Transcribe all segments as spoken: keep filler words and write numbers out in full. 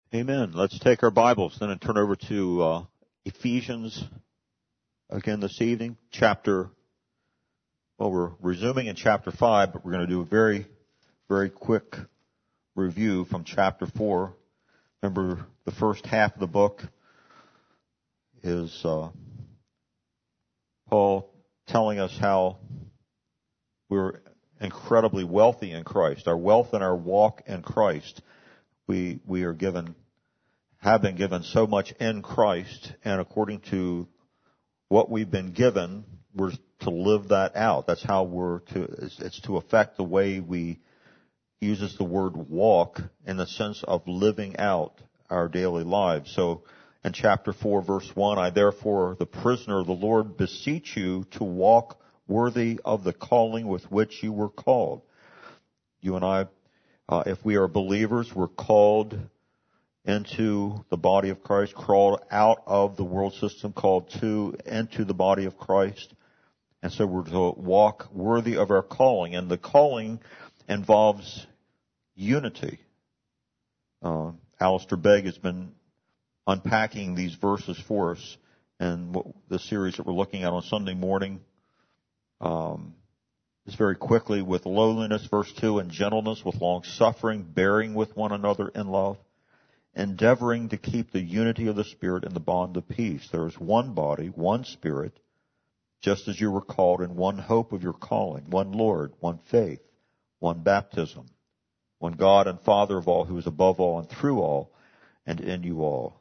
Amen. Let's take our Bibles then and turn over to uh, Ephesians again this evening. Chapter, well, we're resuming in chapter five, but we're going to do a very, very quick review from chapter four. Remember, the first half of the book is uh, Paul telling us how we're incredibly wealthy in Christ. Our wealth and our walk in Christ. We we are given, have been given so much in Christ, and according to what we've been given, we're to live that out. That's how we're to, it's, it's to affect the way we, uses the word walk in the sense of living out our daily lives. So in chapter four, verse one, I therefore, the prisoner of the Lord, beseech you to walk worthy of the calling with which you were called. You and I, Uh, if we are believers, we're called into the body of Christ, crawled out of the world system, called to, into the body of Christ. And so we're to walk worthy of our calling. And the calling involves unity. Uh, Alistair Begg has been unpacking these verses for us in the series that we're looking at on Sunday morning. Um, Just very quickly, with lowliness, verse two, and gentleness, with long suffering, bearing with one another in love, endeavoring to keep the unity of the Spirit in the bond of peace. There is one body, one Spirit, just as you were called in one hope of your calling, one Lord, one faith, one baptism, one God and Father of all, who is above all and through all and in you all.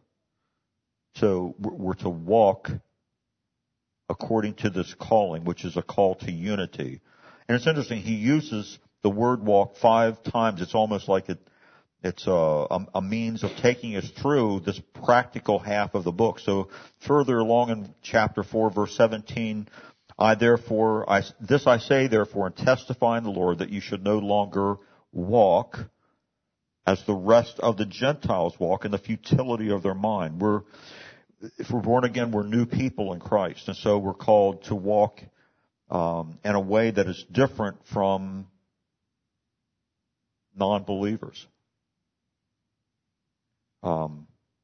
So we're to walk according to this calling, which is a call to unity. And it's interesting, he uses the word walk five times. It's almost like it, it's a, a means of taking us through this practical half of the book. So further along in chapter four, verse seventeen, I therefore, I, this I say therefore and testify in the Lord that you should no longer walk as the rest of the Gentiles walk in the futility of their mind. We're, if we're born again, we're new people in Christ. And so we're called to walk Um, in a way that is different from non-believers. Um,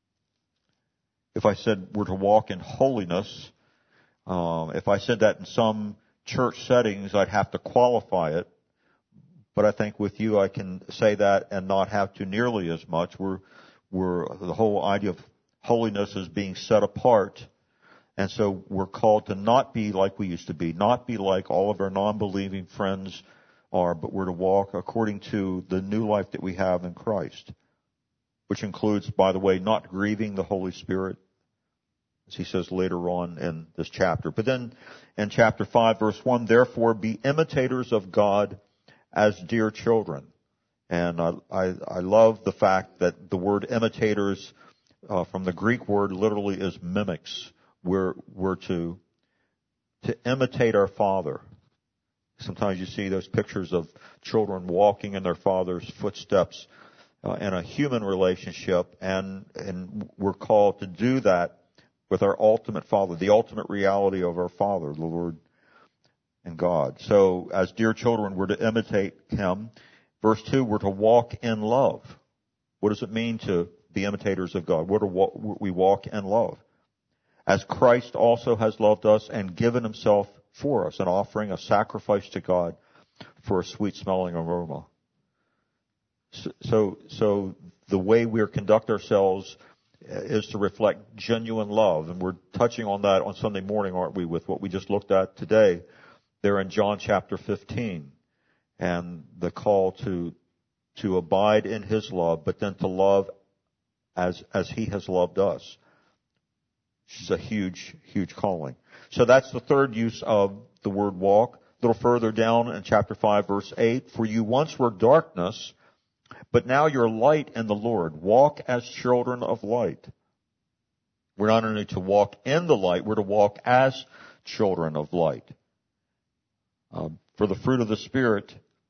if I said we're to walk in holiness, um, if I said that in some church settings, I'd have to qualify it. But I think with you, I can say that and not have to nearly as much. We're, we're the whole idea of holiness is being set apart. And so we're called to not be like we used to be, not be like all of our non-believing friends are, but we're to walk according to the new life that we have in Christ, which includes, by the way, not grieving the Holy Spirit, as he says later on in this chapter. But then in chapter five, verse one, therefore be imitators of God as dear children. And I, I, I love the fact that the word imitators uh, from the Greek word literally is mimics. We're, we're to, to imitate our Father. Sometimes you see those pictures of children walking in their father's footsteps uh, in a human relationship, and, and we're called to do that with our ultimate Father, the ultimate reality of our Father, the Lord and God. So as dear children, we're to imitate Him. Verse two, we're to walk in love. What does it mean to be imitators of God? We're to walk, we walk in love. As Christ also has loved us and given Himself for us, an offering, a sacrifice to God for a sweet-smelling aroma. So, so, so the way we conduct ourselves is to reflect genuine love, and we're touching on that on Sunday morning, aren't we, with what we just looked at today there in John chapter fifteen, and the call to to abide in His love, but then to love as as He has loved us. Which is a huge, huge calling. So that's the third use of the word walk. A little further down in chapter five, verse eight, for you once were darkness, but now you're light in the Lord. Walk as children of light. We're not only to walk in the light, we're to walk as children of light. Um, for the fruit of the Spirit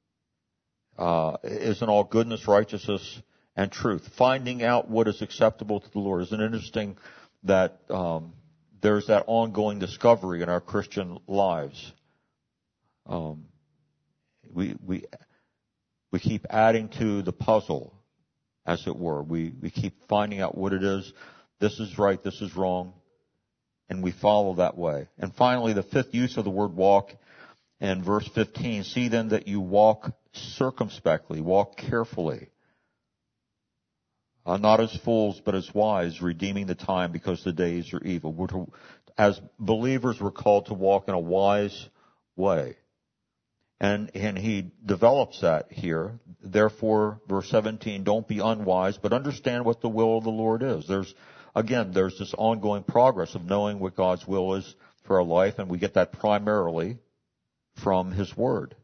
uh, is in all goodness, righteousness, and truth. Finding out what is acceptable to the Lord. Isn't it interesting that um, there's that ongoing discovery in our Christian lives? Um, we we we keep adding to the puzzle as it were. We, we keep finding out what it is. This is right, this is wrong. And we follow that way. And finally, the fifth use of the word walk in verse fifteen. See then that you walk circumspectly, walk carefully. Uh, not as fools, but as wise, redeeming the time because the days are evil. We're to, as believers, we're called to walk in a wise way. And, and he develops that here. Therefore, verse seventeen, don't be unwise, but understand what the will of the Lord is. There's, again, there's this ongoing progress of knowing what God's will is for our life, and we get that primarily from his word.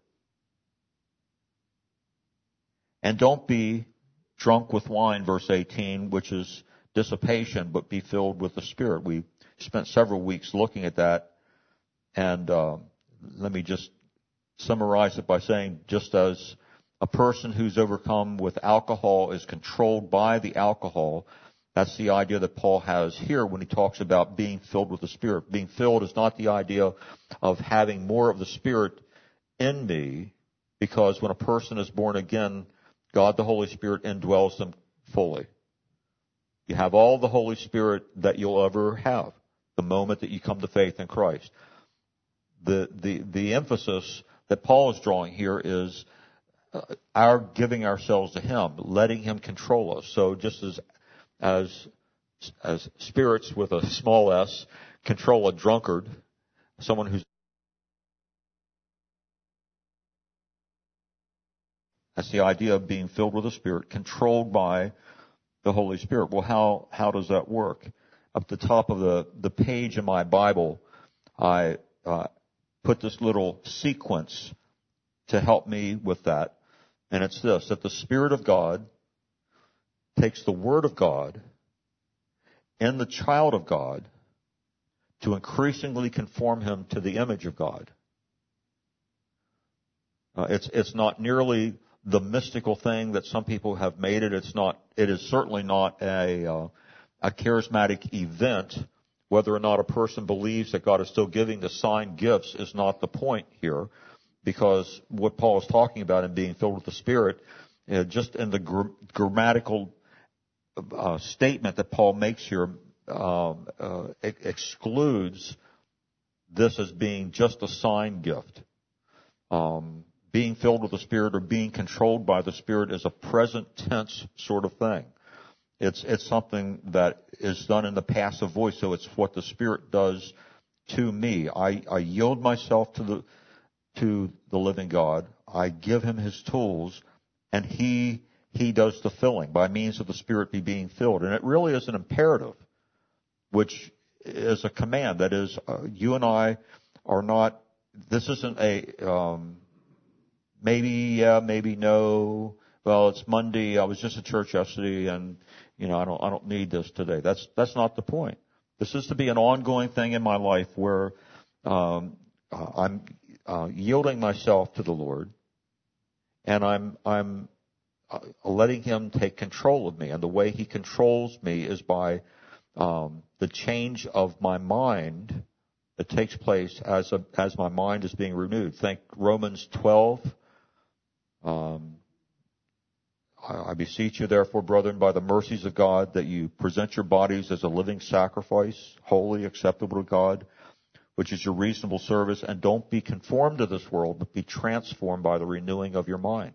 And don't be drunk with wine, verse eighteen, which is dissipation, but be filled with the Spirit. We spent several weeks looking at that, and uh, let me just summarize it by saying, just as a person who's overcome with alcohol is controlled by the alcohol, that's the idea that Paul has here when he talks about being filled with the Spirit. Being filled is not the idea of having more of the Spirit in me, because when a person is born again, God the Holy Spirit indwells them fully. You have all the Holy Spirit that you'll ever have the moment that you come to faith in Christ. The, the, the emphasis that Paul is drawing here is uh, our giving ourselves to Him, letting Him control us. So just as, as, as spirits with a small s control a drunkard, someone who's That's the idea of being filled with the Spirit, controlled by the Holy Spirit. Well, how, how does that work? Up the top of the, the page in my Bible, I uh, put this little sequence to help me with that. And it's this, that the Spirit of God takes the Word of God in the child of God to increasingly conform him to the image of God. Uh, it's, it's not nearly the mystical thing that some people have made it. It's not, it is certainly not a, uh, a charismatic event. Whether or not a person believes that God is still giving the sign gifts is not the point here, because what Paul is talking about in being filled with the Spirit, uh, just in the gr- grammatical uh, statement that Paul makes here, um, uh, ex- excludes this as being just a sign gift. Um, Being filled with the Spirit or being controlled by the Spirit is a present tense sort of thing. It's, it's something that is done in the passive voice, so it's what the Spirit does to me. I, I yield myself to the, to the living God. I give Him His tools, and He, He does the filling by means of the Spirit be being filled. And it really is an imperative, which is a command. That is, uh, you and I are not, this isn't a, um, Maybe, yeah, maybe no. Well, it's Monday. I was just at church yesterday, and you know, I don't, I don't need this today. That's that's not the point. This is to be an ongoing thing in my life where um, uh, I'm uh, yielding myself to the Lord, and I'm I'm uh, letting Him take control of me. And the way He controls me is by um, the change of my mind that takes place as a, as my mind is being renewed. Think Romans twelve. Um, I, I beseech you, therefore, brethren, by the mercies of God, that you present your bodies as a living sacrifice, holy, acceptable to God, which is your reasonable service, and don't be conformed to this world, but be transformed by the renewing of your mind.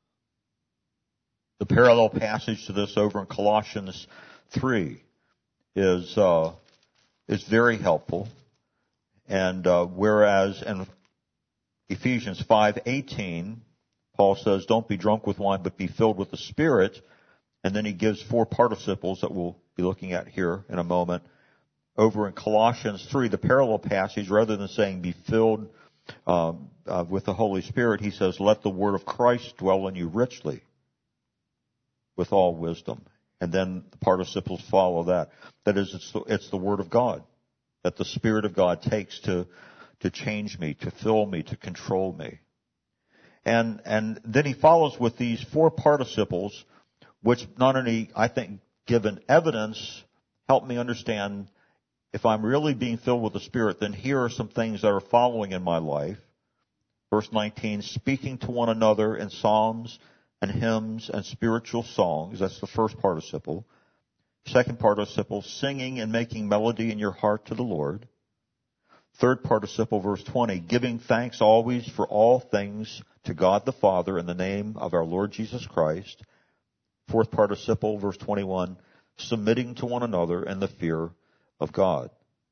The parallel passage to this over in Colossians three is uh, is very helpful, and uh, whereas in Ephesians five eighteen. Paul says, don't be drunk with wine, but be filled with the Spirit. And then he gives four participles that we'll be looking at here in a moment. Over in Colossians three, the parallel passage, rather than saying be filled um, uh, with the Holy Spirit, he says, let the word of Christ dwell in you richly with all wisdom. And then the participles follow that. That is, it's the, it's the word of God that the Spirit of God takes to, to change me, to fill me, to control me. And, and then he follows with these four participles, which not only, I think, given evidence, help me understand if I'm really being filled with the Spirit, then here are some things that are following in my life. Verse nineteen, speaking to one another in psalms and hymns and spiritual songs. That's the first participle. Second participle, singing and making melody in your heart to the Lord. Third participle, verse twenty, giving thanks always for all things to God the Father in the name of our Lord Jesus Christ. Fourth participle, verse twenty-one, submitting to one another in the fear of God.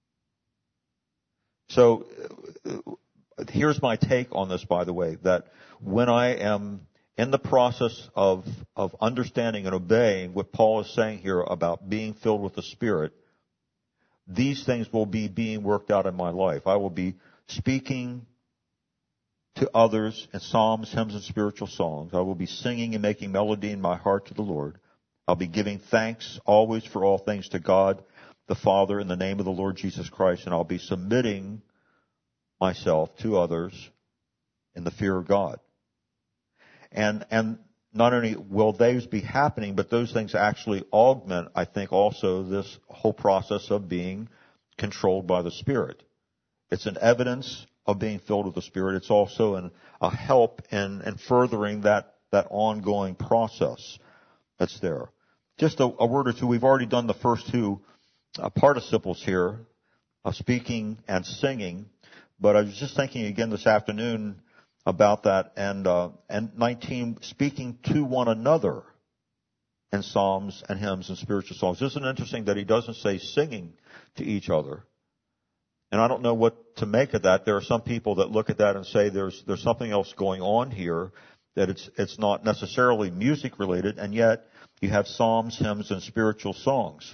So here's my take on this, by the way, that when I am in the process of, of understanding and obeying what Paul is saying here about being filled with the Spirit, these things will be being worked out in my life. I will be speaking to others in psalms, hymns, and spiritual songs. I will be singing and making melody in my heart to the Lord. I'll be giving thanks always for all things to God the Father in the name of the Lord Jesus Christ, and I'll be submitting myself to others in the fear of God. And, and not only will those be happening, but those things actually augment, I think, also this whole process of being controlled by the Spirit. It's an evidence of being filled with the Spirit. It's also an, a help in, in furthering that, that ongoing process that's there. Just a, a word or two. We've already done the first two uh, participles here, of speaking and singing. But I was just thinking again this afternoon about that, and uh, and nineteen, speaking to one another in psalms and hymns and spiritual songs. Isn't it interesting that he doesn't say singing to each other? And I don't know what to make of that. There are some people that look at that and say there's there's something else going on here, that it's it's not necessarily music related, and yet you have psalms, hymns, and spiritual songs.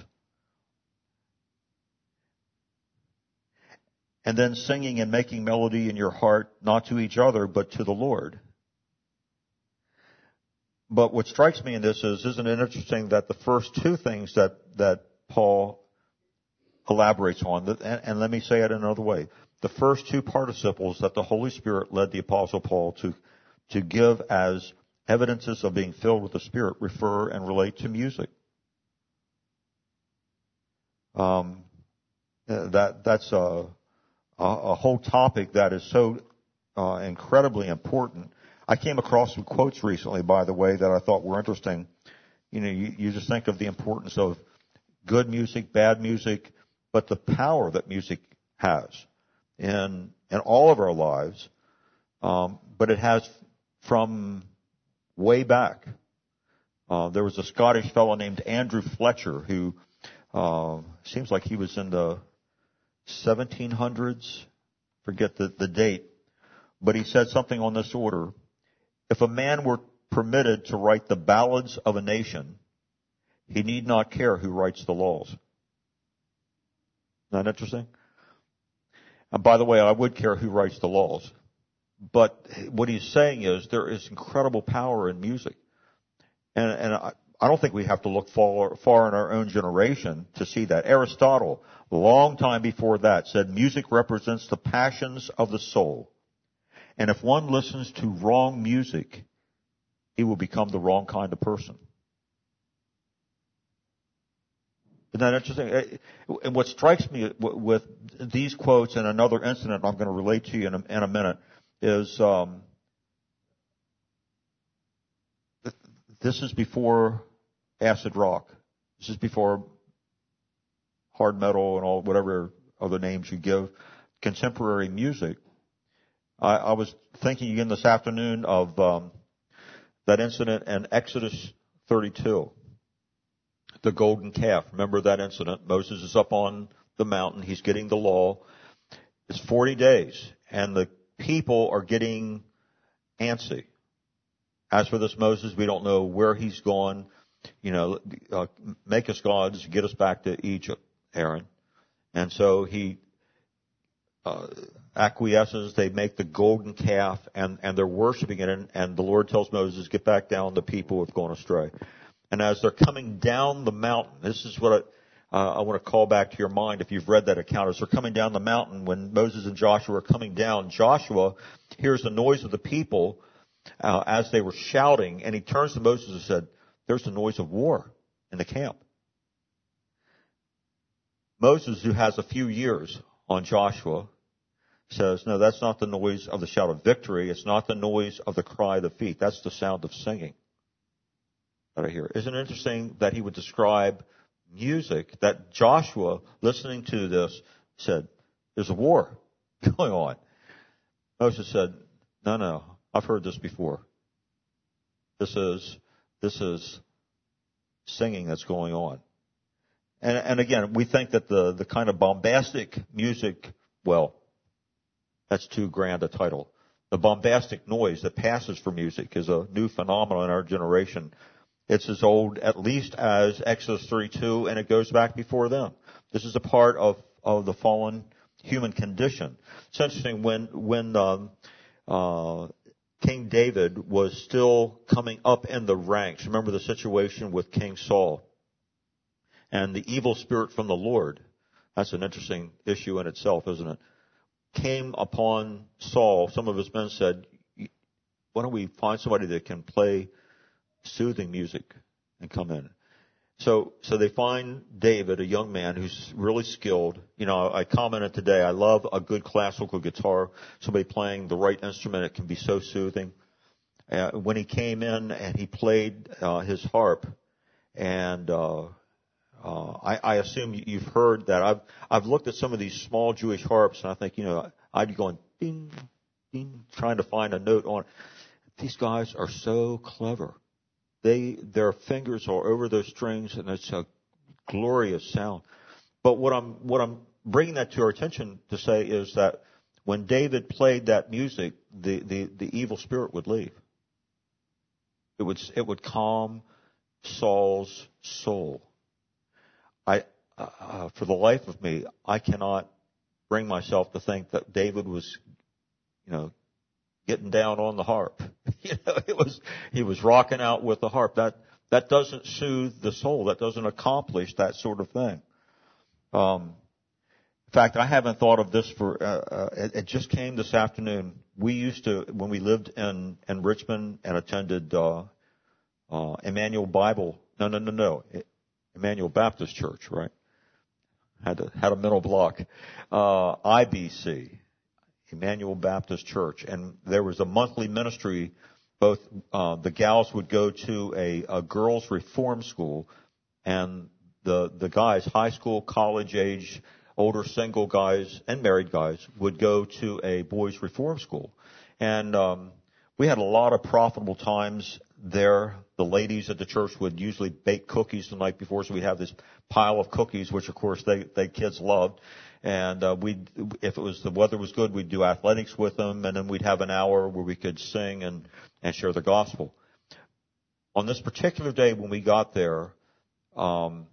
And then singing and making melody in your heart, not to each other, but to the Lord. But what strikes me in this is, isn't it interesting that the first two things that, that Paul elaborates on, and, and let me say it another way, the first two participles that the Holy Spirit led the Apostle Paul to, to give as evidences of being filled with the Spirit refer and relate to music. Um, that, that's a, a whole topic that is so uh, incredibly important. I came across some quotes recently, by the way, that I thought were interesting. You know, you, you just think of the importance of good music, bad music, but the power that music has in in all of our lives. Um, but it has from way back. Uh, there was a Scottish fellow named Andrew Fletcher who uh, seems like he was in the seventeen hundreds, forget the, the date, but he said something on this order. If a man were permitted to write the ballads of a nation, he need not care who writes the laws. Isn't that interesting? And by the way, I would care who writes the laws. But what he's saying is there is incredible power in music. And, and I, I don't think we have to look far, far in our own generation to see that. Aristotle, a long time before that, said music represents the passions of the soul. And if one listens to wrong music, he will become the wrong kind of person. Isn't that interesting? And what strikes me with these quotes and another incident I'm going to relate to you in a, in a minute is um, this is before acid rock. This is before hard metal and all whatever other names you give contemporary music. I, I was thinking again this afternoon of um, that incident in Exodus thirty-two, the golden calf. Remember that incident? Moses is up on the mountain. He's getting the law. It's forty days, and the people are getting antsy. As for this Moses, we don't know where he's gone. You know, uh, make us gods, get us back to Egypt, Aaron. And so he uh, acquiesces. They make the golden calf, and, and they're worshiping it. And, and the Lord tells Moses, get back down, the people have gone astray. And as they're coming down the mountain, this is what I, uh, I want to call back to your mind if you've read that account. As they're coming down the mountain, when Moses and Joshua are coming down, Joshua hears the noise of the people uh, as they were shouting, and he turns to Moses and said, there's the noise of war in the camp. Moses, who has a few years on Joshua, says, no, that's not the noise of the shout of victory. It's not the noise of the cry of the feet. That's the sound of singing. that I hear. Isn't it interesting that he would describe music, that Joshua, listening to this, said, there's a war going on. Moses said, no, no, I've heard this before. This is, this is singing that's going on. And, and again, we think that the, the kind of bombastic music, well, that's too grand a title. The bombastic noise that passes for music is a new phenomenon in our generation. It's as old, at least, as Exodus thirty-two, and it goes back before them. This is a part of, of the fallen human condition. It's interesting, when, when um, uh, King David was still coming up in the ranks, remember the situation with King Saul and the evil spirit from the Lord. That's an interesting issue in itself, isn't it? Came upon Saul. Some of his men said, why don't we find somebody that can play soothing music and come in? So, so they find David, a young man who's really skilled. You know, I commented today, I love a good classical guitar, somebody playing the right instrument. It can be so soothing. Uh, when he came in and he played uh, his harp, and uh, uh, I, I assume you've heard that. I've I've looked at some of these small Jewish harps, and I think, you know, I'd be going ding, ding, trying to find a note on it. These guys are so clever. They, their fingers are over those strings, and it's a glorious sound. But what I'm, what I'm bringing that to our attention to say is that when David played that music, the, the, the evil spirit would leave. It would, it would calm Saul's soul. I, uh, for the life of me, I cannot bring myself to think that David was, you know, getting down on the harp. You know, it was, he was rocking out with the harp. That, that doesn't soothe the soul. That doesn't accomplish that sort of thing. Um, in fact, I haven't thought of this for, uh, uh, it, it just came this afternoon. We used to, when we lived in, in Richmond and attended, uh, uh, Emmanuel Bible, no, no, no, no, Emmanuel Baptist Church, right? Had a, had a mental block. Uh, I B C. Emmanuel Baptist Church, and there was a monthly ministry. Both uh, the gals would go to a, a girls' reform school, and the the guys, high school, college age, older single guys and married guys, would go to a boys' reform school. And um, we had a lot of profitable times there. The ladies at the church would usually bake cookies the night before, so we'd have this pile of cookies, which of course they, they kids loved. And uh, we, if it was the weather was good, we'd do athletics with them, and then we'd have an hour where we could sing and, and share the gospel. On this particular day when we got there, um,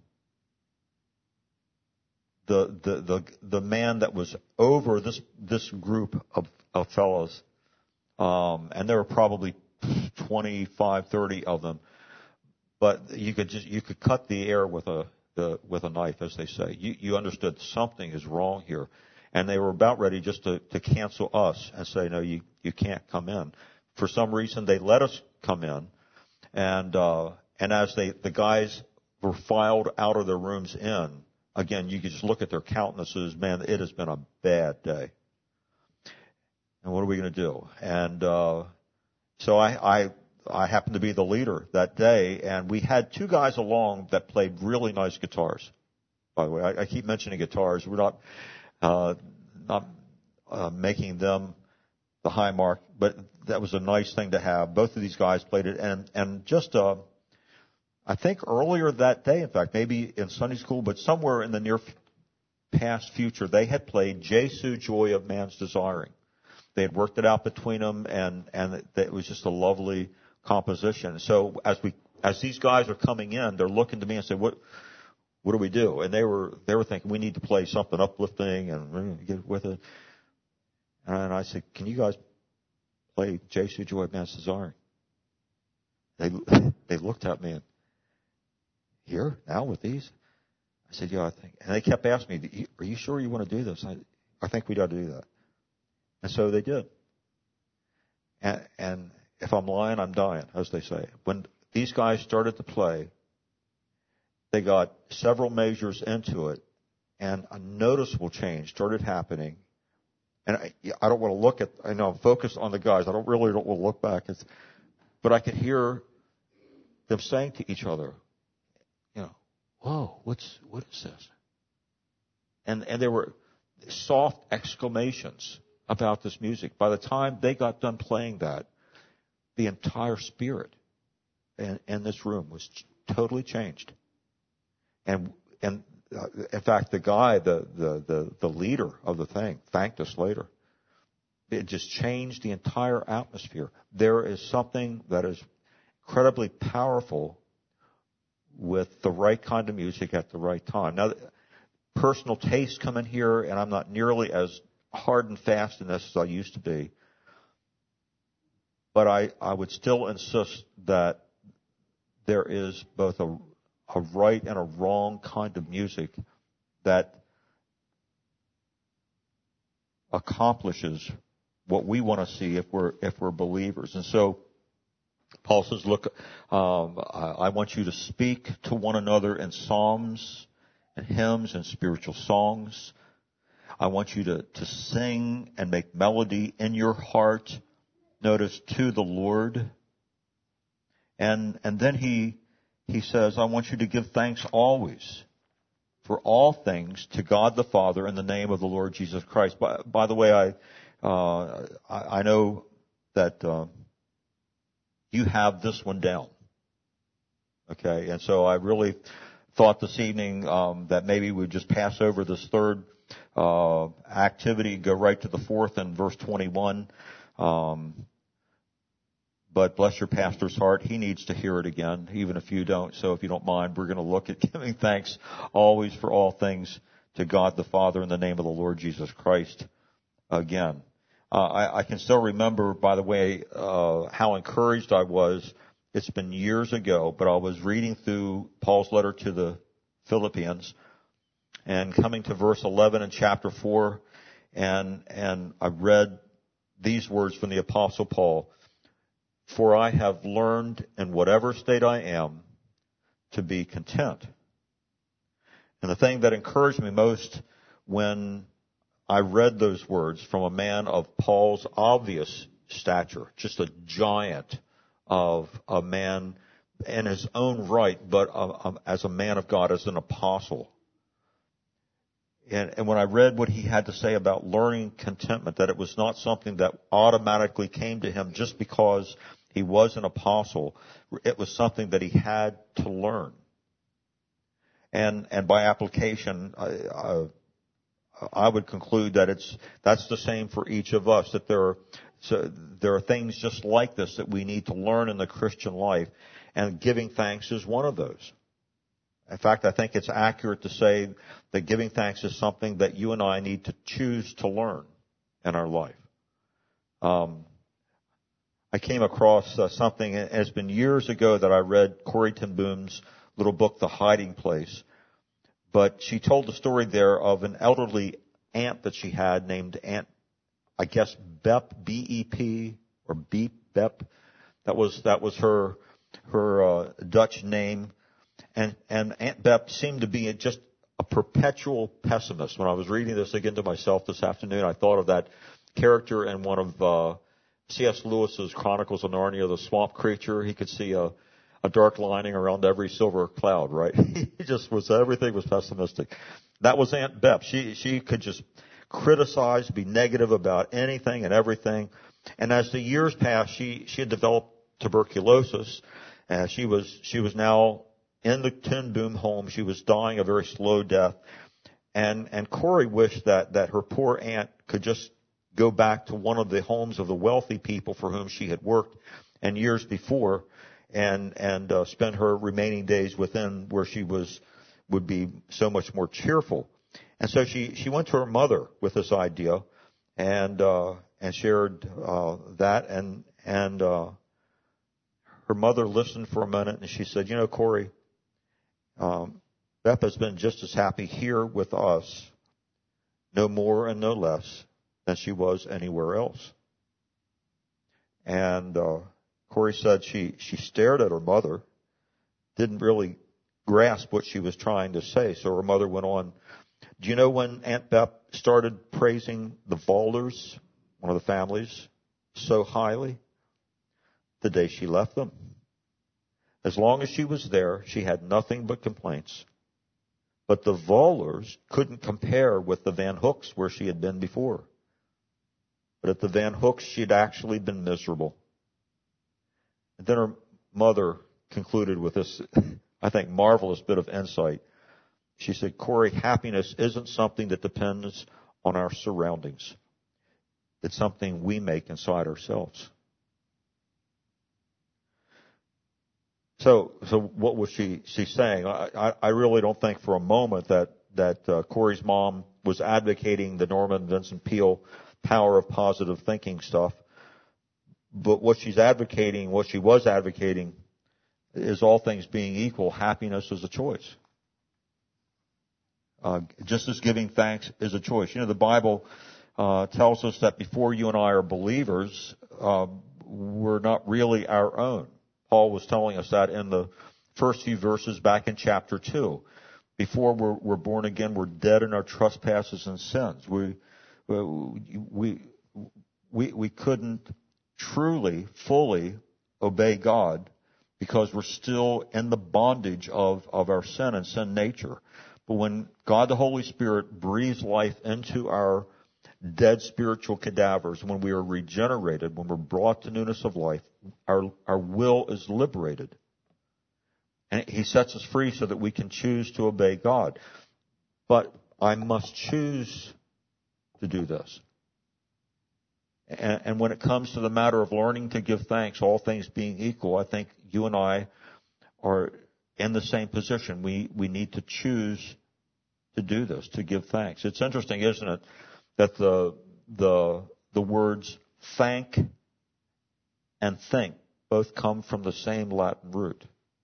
the the the the man that was over this this group of, of fellows, um, and there were probably twenty-five, thirty of them, but you could just you could cut the air with a The, with a knife, as they say. You, you understood something is wrong here. And they were about ready just to, to cancel us and say, no, you, you can't come in. For some reason, they let us come in. And, uh, and as they, the guys were filed out of their rooms in, again, you could just look at their countenances. Man, it has been a bad day. And what are we going to do? And, uh, so I, I, I happened to be the leader that day, and we had two guys along that played really nice guitars. By the way, I, I keep mentioning guitars. We're not uh, not uh, making them the high mark, but that was a nice thing to have. Both of these guys played it, and and just uh, I think earlier that day, in fact, maybe in Sunday school, but somewhere in the near past future, they had played Jesu, Joy of Man's Desiring. They had worked it out between them, and and it, it was just a lovely composition. So as we, as these guys are coming in, they're looking to me and say, what, what do we do? And they were, they were thinking we need to play something uplifting and get with it. And I said, can you guys play Jesu, Joy of Man's Desiring? They, they looked at me and, here, now with these? I said, yeah, I think. And they kept asking me, are you sure you want to do this? I, I think we ought to do that. And so they did. And, and if I'm lying, I'm dying, as they say. When these guys started to play, they got several measures into it, and a noticeable change started happening. And I, I don't want to look at, I know I'm focused on the guys. I don't really don't want to look back. It's, but I could hear them saying to each other, you know, whoa, what's, what is this? And, and there were soft exclamations about this music. By the time they got done playing that, the entire spirit in, in this room was totally changed. And, and, uh, in fact, the guy, the, the, the, the leader of the thing thanked us later. It just changed the entire atmosphere. There is something that is incredibly powerful with the right kind of music at the right time. Now, personal tastes come in here, and I'm not nearly as hard and fast in this as I used to be. But I, I would still insist that there is both a, a right and a wrong kind of music that accomplishes what we want to see if we're if we're believers. And so Paul says, look, um, I, I want you to speak to one another in psalms and hymns and spiritual songs. I want you to, to sing and make melody in your heart, notice, to the Lord. And and then he he says, I want you to give thanks always for all things to God the Father in the name of the Lord Jesus Christ. By, by the way, I uh, I, I know that uh, you have this one down. Okay, and so I really thought this evening um, that maybe we'd just pass over this third uh, activity, go right to the fourth in verse twenty-one. Um, But bless your pastor's heart, he needs to hear it again, even if you don't. So if you don't mind, we're going to look at giving thanks always for all things to God the Father in the name of the Lord Jesus Christ again. Uh, I, I can still remember, by the way, uh, how encouraged I was. It's been years ago, but I was reading through Paul's letter to the Philippians and coming to verse eleven in chapter four, and, and I read these words from the Apostle Paul. For I have learned in whatever state I am to be content. And the thing that encouraged me most when I read those words from a man of Paul's obvious stature, just a giant of a man in his own right, but as a man of God, as an apostle. And, and when I read what he had to say about learning contentment, that it was not something that automatically came to him just because he was an apostle. It was something that he had to learn. And, and by application, I, I, I would conclude that it's, that's the same for each of us, that there are, so there are things just like this that we need to learn in the Christian life, and giving thanks is one of those. In fact, I think it's accurate to say that giving thanks is something that you and I need to choose to learn in our life. Um, I came across uh, something, and it's been years ago that I read Corrie ten Boom's little book, The Hiding Place. But she told the story there of an elderly aunt that she had named Aunt, I guess, Bep, B E P, or Beep, Bep. That was, that was her, her, uh, Dutch name. And, and Aunt Bep seemed to be just a perpetual pessimist. When I was reading this again to myself this afternoon, I thought of that character in one of, uh, C S Lewis's Chronicles of Narnia, the swamp creature. He could see a, a dark lining around every silver cloud, right? He just was, everything was pessimistic. That was Aunt Bep. She, she could just criticize, be negative about anything and everything. And as the years passed, she, she had developed tuberculosis. And she was, she was now in the Ten Boom home. She was dying a very slow death. And, and Corrie wished that, that her poor aunt could just go back to one of the homes of the wealthy people for whom she had worked and years before, and and uh, spend her remaining days within, where she was would be so much more cheerful. And so she she went to her mother with this idea, and uh, and shared uh, that, and and uh, her mother listened for a minute, and she said, you know, Corrie, um, Bep has been just as happy here with us, no more and no less, than she was anywhere else. And uh, Corrie said she, she stared at her mother, didn't really grasp what she was trying to say. So her mother went on, do you know when Aunt Bep started praising the Balders, one of the families, so highly? The day she left them. As long as she was there, she had nothing but complaints. But the Vollers couldn't compare with the Van Hooks where she had been before. But at the Van Hooks, she'd actually been miserable. And then her mother concluded with this, I think, marvelous bit of insight. She said, Corey, happiness isn't something that depends on our surroundings. It's something we make inside ourselves. So, so what was she, she saying? I, I, I really don't think for a moment that, that uh, Corey's mom was advocating the Norman Vincent Peale power of positive thinking stuff. But what she's advocating, what she was advocating, is all things being equal, happiness is a choice. Uh, just as giving thanks is a choice. You know, the Bible uh, tells us that before you and I are believers, uh, we're not really our own. Paul was telling us that in the first few verses back in chapter two. Before we're, we're born again, we're dead in our trespasses and sins. We, we, we, we couldn't truly, fully obey God because we're still in the bondage of, of our sin and sin nature. But when God the Holy Spirit breathes life into our dead spiritual cadavers, when we are regenerated, when we're brought to newness of life, our, our will is liberated. And He sets us free so that we can choose to obey God. But I must choose to do this. And, and when it comes to the matter of learning to give thanks, all things being equal, I think you and I are in the same position. We, we need to choose to do this, to give thanks. It's interesting, isn't it, that the, the, the words thank and think both come from the same Latin root.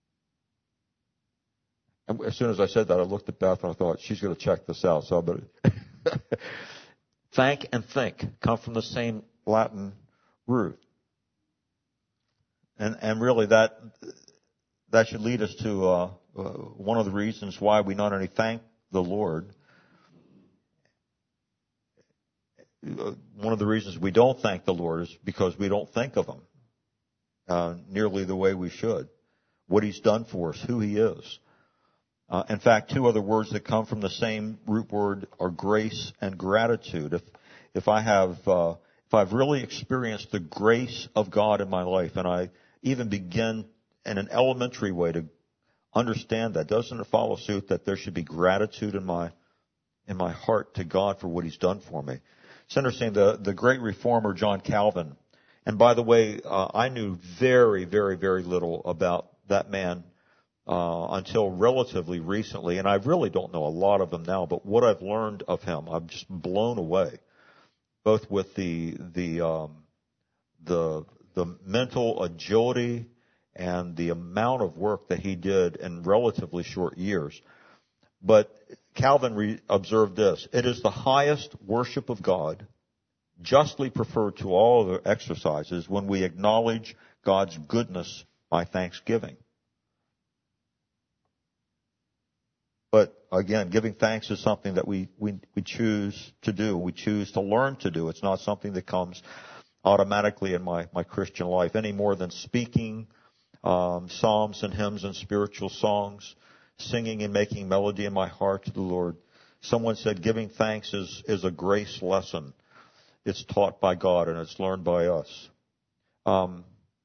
And as soon as I said that, I looked at Beth and I thought, she's going to check this out, so I better. Thank and think come from the same Latin root. And, and really that, that should lead us to, uh, uh, one of the reasons why we not only thank the Lord, uh, one of the reasons we don't thank the Lord is because we don't think of Him, uh, nearly the way we should. What He's done for us, who He is. Uh, in fact, two other words that come from the same root word are grace and gratitude. If, if I have, uh, if I've really experienced the grace of God in my life, and I even begin in an elementary way to understand that, doesn't it follow suit that there should be gratitude in my, in my heart to God for what He's done for me? It's interesting, the, the great reformer John Calvin, and by the way, uh, I knew very, very, very little about that man Uh, until relatively recently, and I really don't know a lot of him now, but what I've learned of him, I'm just blown away, both with the the um, the the mental agility and the amount of work that he did in relatively short years. But Calvin re- observed this: it is the highest worship of God, justly preferred to all other exercises, when we acknowledge God's goodness by thanksgiving. But again, giving thanks is something that we, we, we choose to do. We choose to learn to do. It's not something that comes automatically in my, my Christian life any more than speaking um, psalms and hymns and spiritual songs, singing and making melody in my heart to the Lord. Someone said giving thanks is, is a grace lesson. It's taught by God and it's learned by us. Um,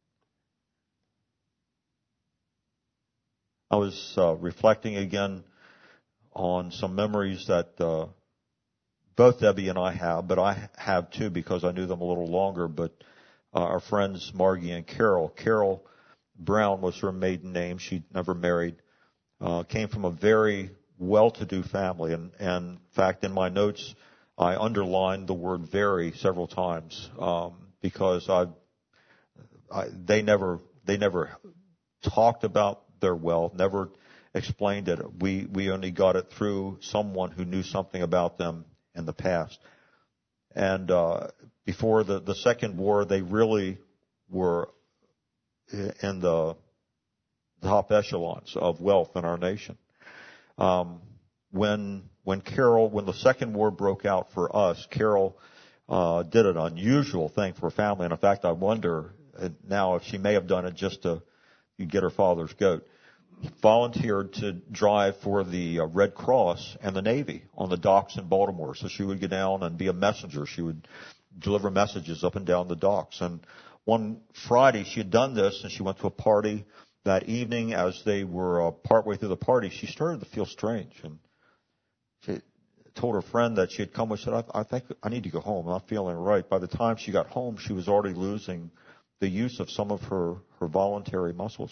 I was uh, reflecting again on some memories that uh, both Debbie and I have, but I have too because I knew them a little longer. But uh, our friends Margie and Carol. Carol Brown was her maiden name. She'd never married. Uh, came from a very well-to-do family, and, and in fact, in my notes, I underlined the word "very" several times um, because I, I they never they never talked about their wealth, never explained it. We we only got it through someone who knew something about them in the past. And uh, before the, the Second War, they really were in the top echelons of wealth in our nation. Um, when when Carol, when the Second War broke out for us, Carol uh, did an unusual thing for a family. And in fact, I wonder now if she may have done it just to you get her father's goat, volunteered to drive for the uh, Red Cross and the Navy on the docks in Baltimore. So she would get down and be a messenger. She would deliver messages up and down the docks. And one Friday she had done this, and she went to a party that evening. As they were uh, partway through the party, she started to feel strange, and she told her friend that she had come with. Said, I, I think I need to go home. I'm not feeling right. By the time she got home, she was already losing the use of some of her, her voluntary muscles.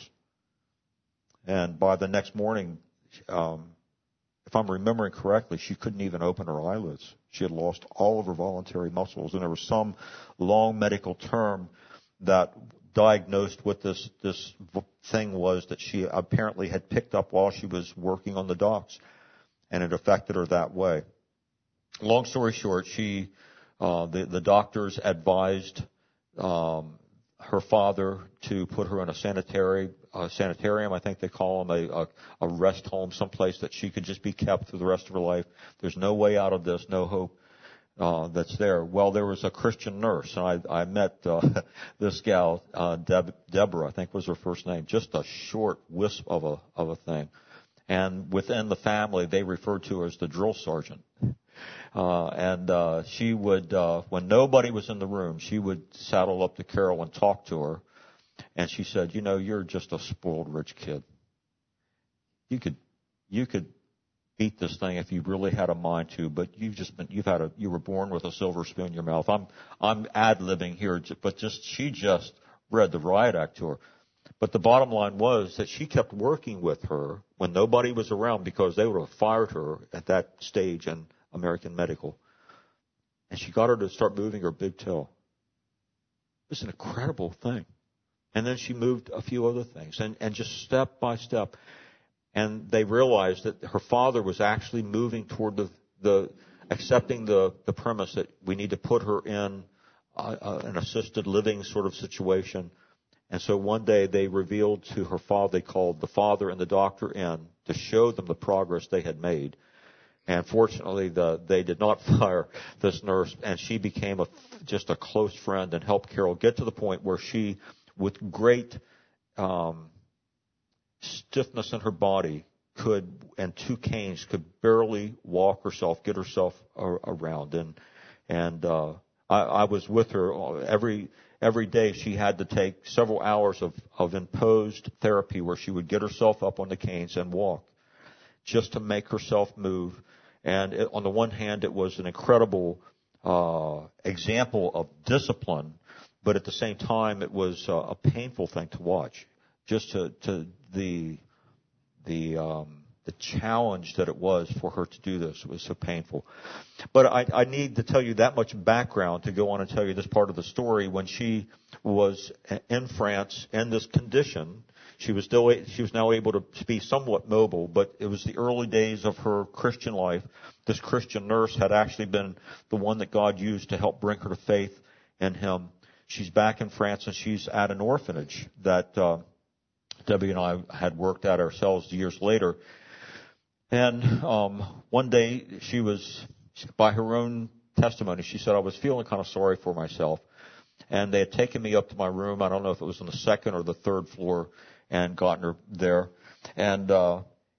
And by the next morning, um, if I'm remembering correctly, she couldn't even open her eyelids. She had lost all of her voluntary muscles, and there was some long medical term that diagnosed what this this thing was that she apparently had picked up while she was working on the docks, and it affected her that way. Long story short, she uh, the the doctors advised um, her father to put her in a sanitary uh, sanitarium, I think they call them, a, a, a rest home, someplace that she could just be kept through the rest of her life. There's no way out of this, no hope uh, that's there. Well, there was a Christian nurse, and I, I met uh, this gal, uh, Deb, Deborah, I think was her first name, just a short wisp of a of a thing. And within the family, they referred to her as the drill sergeant. Uh, and, uh, she would, uh, when nobody was in the room, she would saddle up to Carol and talk to her. And she said, you know, you're just a spoiled rich kid. You could, you could beat this thing if you really had a mind to, but you've just been, you've had a, you were born with a silver spoon in your mouth. I'm, I'm ad-libbing here, but just, she just read the riot act to her. But the bottom line was that she kept working with her when nobody was around, because they would have fired her at that stage in American Medical. And she got her to start moving her big toe. It was an incredible thing. And then she moved a few other things, and, and just step by step. And they realized that her father was actually moving toward the, the accepting the, the premise that we need to put her in uh, uh, an assisted living sort of situation. And so one day they revealed to her father, they called the father and the doctor in to show them the progress they had made. And fortunately, the, they did not fire this nurse, and she became a, just a close friend and helped Carol get to the point where she, with great um, stiffness in her body, could, and two canes, could barely walk herself, get herself a, around. And and uh, I, I was with her every every day. She had to take several hours of, of imposed therapy where she would get herself up on the canes and walk, just to make herself move. And it, on the one hand, it was an incredible uh, example of discipline, but at the same time, it was uh, a painful thing to watch. Just to, to the the um, the challenge that it was for her to do this. It was so painful. But I, I need to tell you that much background to go on and tell you this part of the story. When she was in France in this condition, she was still she was now able to be somewhat mobile, but it was the early days of her Christian life. This Christian nurse had actually been the one that God used to help bring her to faith in Him. She's back in France, and she's at an orphanage that uh, Debbie and I had worked at ourselves years later. And um, one day she was, by her own testimony, she said, I was feeling kind of sorry for myself. And they had taken me up to my room. I don't know if it was on the second or the third floor, and gotten her there. And uh,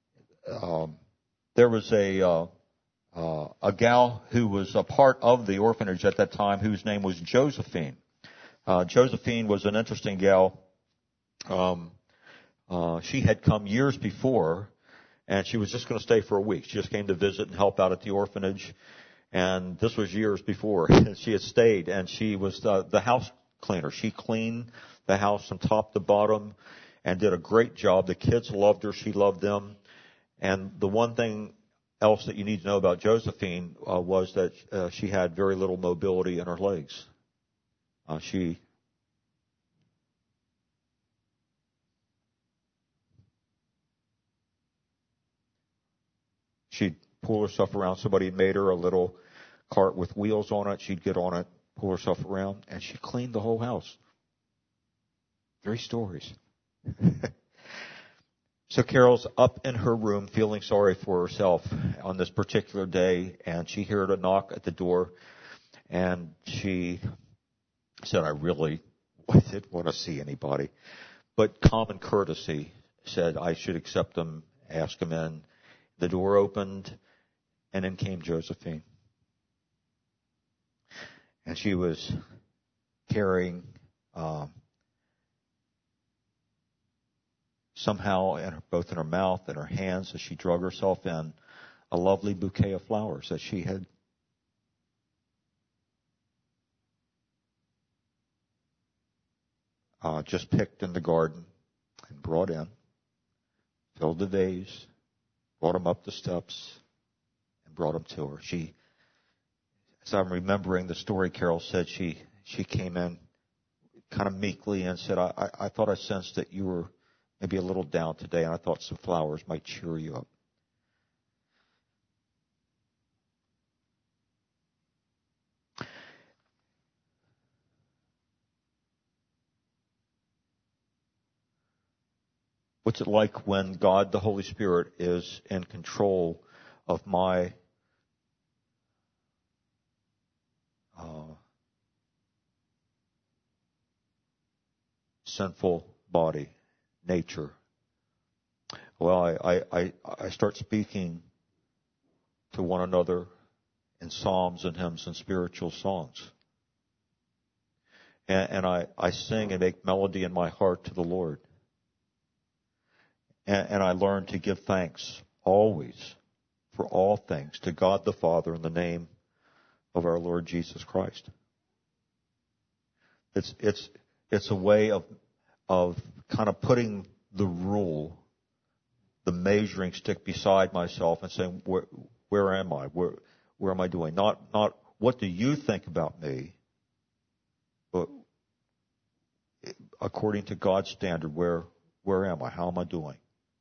um, there was a uh, uh, a gal who was a part of the orphanage at that time, whose name was Josephine. Uh, Josephine was an interesting gal. Um, uh, she had come years before, and she was just going to stay for a week. She just came to visit and help out at the orphanage. And this was years before. She had stayed, and she was the, the house cleaner. She cleaned the house from top to bottom and did a great job. The kids loved her. She loved them. And the one thing else that you need to know about Josephine uh, was that uh, she had very little mobility in her legs. Uh, she she'd pull herself around. Somebody had made her a little cart with wheels on it. She'd get on it, pull herself around, and she cleaned the whole house. Three stories. So Carol's up in her room feeling sorry for herself on this particular day, and she heard a knock at the door, and she said, I really didn't want to see anybody. but common courtesy said I should accept him, ask him in. The door opened, and in came Josephine. And she was carrying um, somehow, in her, both in her mouth and her hands, as she drug herself in, a lovely bouquet of flowers that she had uh, just picked in the garden and brought in, filled the vase, brought them up the steps, and brought them to her. She, as I'm remembering the story, Carol said she she came in kind of meekly and said, I, I, I thought I sensed that you were maybe a little down today, and I thought some flowers might cheer you up. What's it like when God, the Holy Spirit, is in control of my uh, sinful body, nature? Well, I, I, I start speaking to one another in psalms and hymns and spiritual songs. And, and I, I sing and make melody in my heart to the Lord. And, and I learn to give thanks always for all things to God the Father in the name of our Lord Jesus Christ. It's, it's, it's a way of, of kind of putting the rule, the measuring stick beside myself and saying, where, where am I? Where, where am I doing? Not, not what do you think about me, but according to God's standard, where, where am I? How am I doing?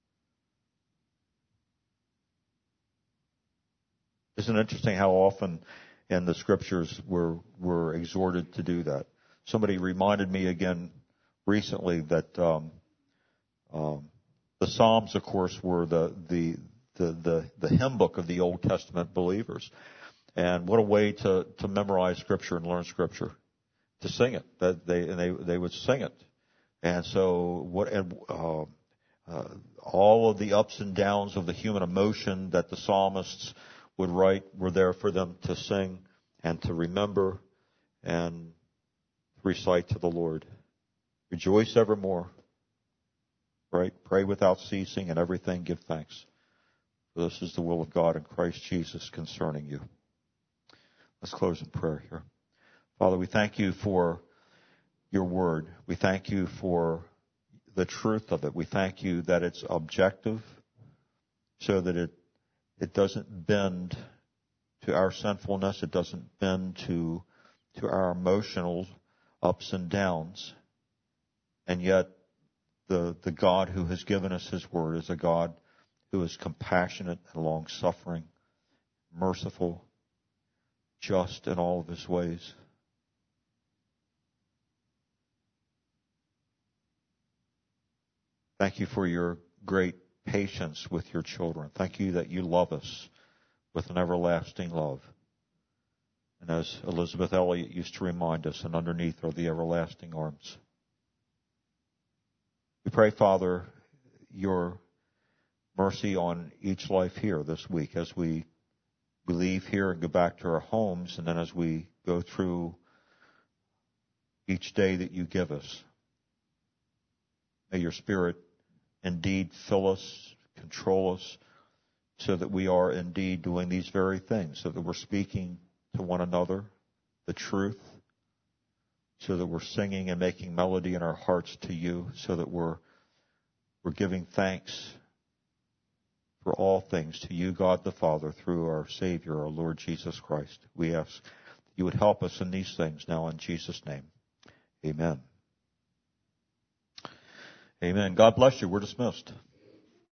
Isn't it interesting how often in the scriptures we're, we're exhorted to do that? Somebody reminded me again recently that um, um, the Psalms, of course, were the, the the the the hymn book of the Old Testament believers, and what a way to to memorize Scripture and learn Scripture, to sing it. That they and they they would sing it, and so what and uh, uh, all of the ups and downs of the human emotion that the psalmists would write were there for them to sing and to remember and recite to the Lord. Rejoice evermore, right? Pray without ceasing, and everything give thanks. For this is the will of God in Christ Jesus concerning you. Let's close in prayer here. Father, we thank you for your word. We thank you for the truth of it. We thank you that it's objective so that it It doesn't bend to our sinfulness. It doesn't bend to to our emotional ups and downs. And yet, the the God who has given us His Word is a God who is compassionate and long-suffering, merciful, just in all of His ways. Thank you for your great patience with your children. Thank you that you love us with an everlasting love. And as Elizabeth Elliot used to remind us, and underneath are the everlasting arms. We pray, Father, your mercy on each life here this week as we, we leave here and go back to our homes, and then as we go through each day that you give us. May your Spirit indeed fill us, control us, so that we are indeed doing these very things, so that we're speaking to one another the truth, so that we're singing and making melody in our hearts to you, so that we're we're giving thanks for all things to you, God the Father, through our Savior, our Lord Jesus Christ. We ask that you would help us in these things now in Jesus' name. Amen. Amen. God bless you. We're dismissed.